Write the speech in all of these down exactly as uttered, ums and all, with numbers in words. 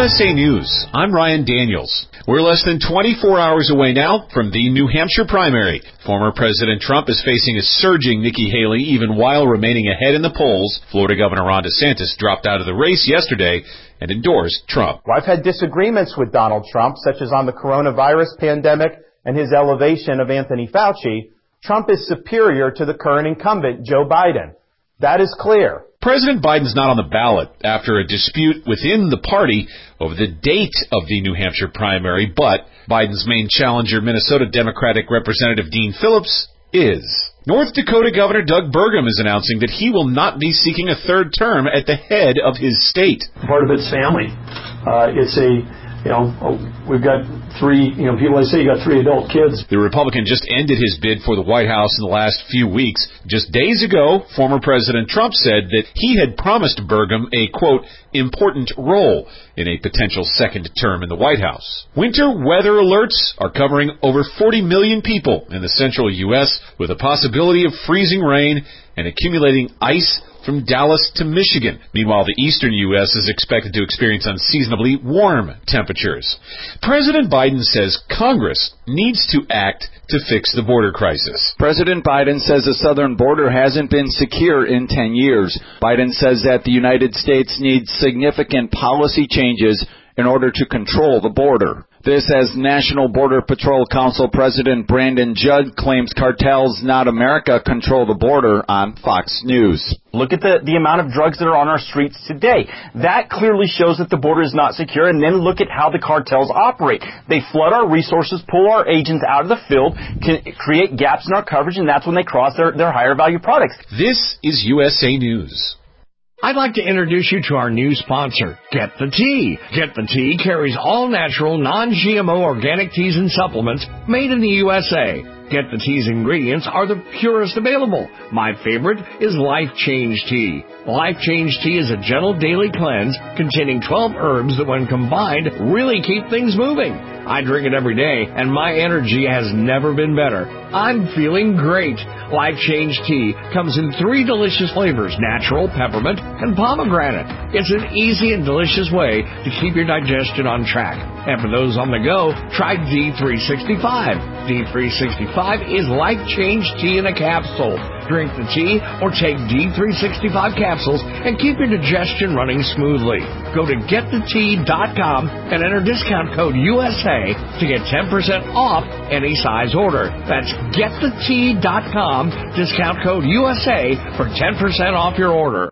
S A News, I'm Ryan Daniels. We're less than twenty-four hours away now from the New Hampshire primary. Former President Trump is facing a surging Nikki Haley even while remaining ahead in the polls. Florida Governor Ron DeSantis dropped out of the race yesterday and endorsed Trump. Well, I've had disagreements with Donald Trump, such as on the coronavirus pandemic and his elevation of Anthony Fauci. Trump is superior to the current incumbent, Joe Biden. That is clear. President Biden's not on the ballot after a dispute within the party over the date of the New Hampshire primary, but Biden's main challenger, Minnesota Democratic Representative Dean Phillips, is. North Dakota Governor Doug Burgum is announcing that he will not be seeking a third term at the head of his state. Part of it's family. Uh, it's a, you know, we've got three, you know, people always say you got three adult kids. The Republican just ended his bid for the White House in the last few weeks. Just days ago, former President Trump said that he had promised Burgum a, quote, important role in a potential second term in the White House. Winter weather alerts are covering over forty million people in the central U S with a possibility of freezing rain and accumulating ice from Dallas to Michigan. Meanwhile, the eastern U S is expected to experience unseasonably warm temperatures. President Biden says Congress needs to act to fix the border crisis. President Biden says the southern border hasn't been secure in ten years. Biden says that the United States needs significant policy changes in order to control the border. This as National Border Patrol Council President Brandon Judd claims cartels, not America, control the border on Fox News. Look at the, the amount of drugs that are on our streets today. That clearly shows that the border is not secure. And then look at how the cartels operate. They flood our resources, pull our agents out of the field, can create gaps in our coverage, and that's when they cross their, their higher value products. This is U S A News. I'd like to introduce you to our new sponsor, Get the Tea. Get the Tea carries all natural, non-G M O organic teas and supplements made in the U S A. Get the Tea's ingredients are the purest available. My favorite is Life Change Tea. Life Change Tea is a gentle daily cleanse containing twelve herbs that when combined really keep things moving. I drink it every day and my energy has never been better. I'm feeling great. Life Change Tea comes in three delicious flavors, natural, peppermint, and pomegranate. It's an easy and delicious way to keep your digestion on track. And for those on the go, try D three sixty-five. D three sixty-five is Life Change Tea in a capsule. Drink the tea or take D three sixty-five capsules and keep your digestion running smoothly. Go to get the tea dot com and enter discount code U S A to get ten percent off any size order. That's get the tea dot com, discount code U S A for ten percent off your order.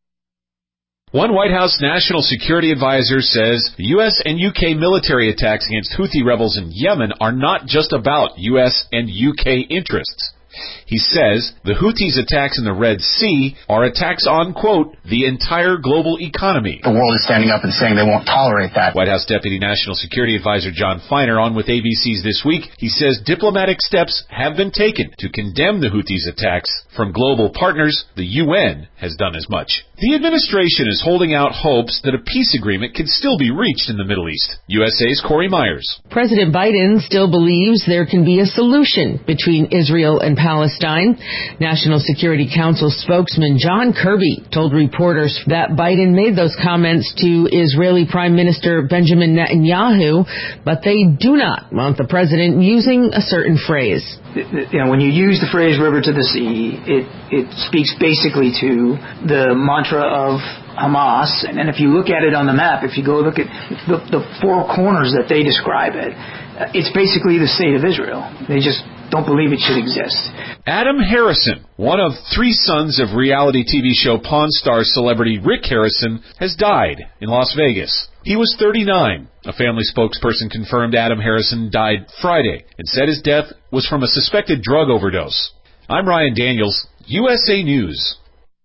One White House national security advisor says the U S and U K military attacks against Houthi rebels in Yemen are not just about U S and U K interests. He says the Houthis' attacks in the Red Sea are attacks on, quote, the entire global economy. The world is standing up and saying they won't tolerate that. White House Deputy National Security Advisor John Feiner on with A B C's This Week. He says diplomatic steps have been taken to condemn the Houthis' attacks. From global partners, the U N has done as much. The administration is holding out hopes that a peace agreement can still be reached in the Middle East. U S A's Corey Myers. President Biden still believes there can be a solution between Israel and Palestine. National Security Council spokesman John Kirby told reporters that Biden made those comments to Israeli Prime Minister Benjamin Netanyahu, but they do not want the president using a certain phrase. You know, when you use the phrase river to the sea, it, it speaks basically to the mantra of Hamas. And if you look at it on the map, if you go look at the, the four corners that they describe it, it's basically the state of Israel. They just don't believe it should exist. Adam Harrison, one of three sons of reality T V show Pawn Stars celebrity Rick Harrison, has died in Las Vegas. He was thirty-nine. A family spokesperson confirmed Adam Harrison died Friday and said his death was from a suspected drug overdose. I'm Ryan Daniels, U S A News.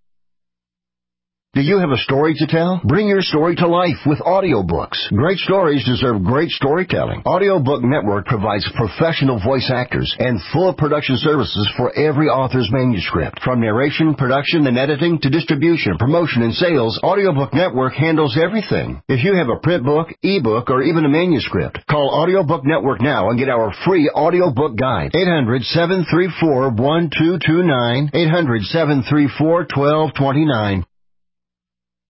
Do you have a story to tell? Bring your story to life with audiobooks. Great stories deserve great storytelling. Audiobook Network provides professional voice actors and full production services for every author's manuscript. From narration, production, and editing to distribution, promotion, and sales, Audiobook Network handles everything. If you have a print book, ebook, or even a manuscript, call Audiobook Network now and get our free audiobook guide. eight hundred, seven three four, one two two nine, eight hundred, seven three four, one two two nine.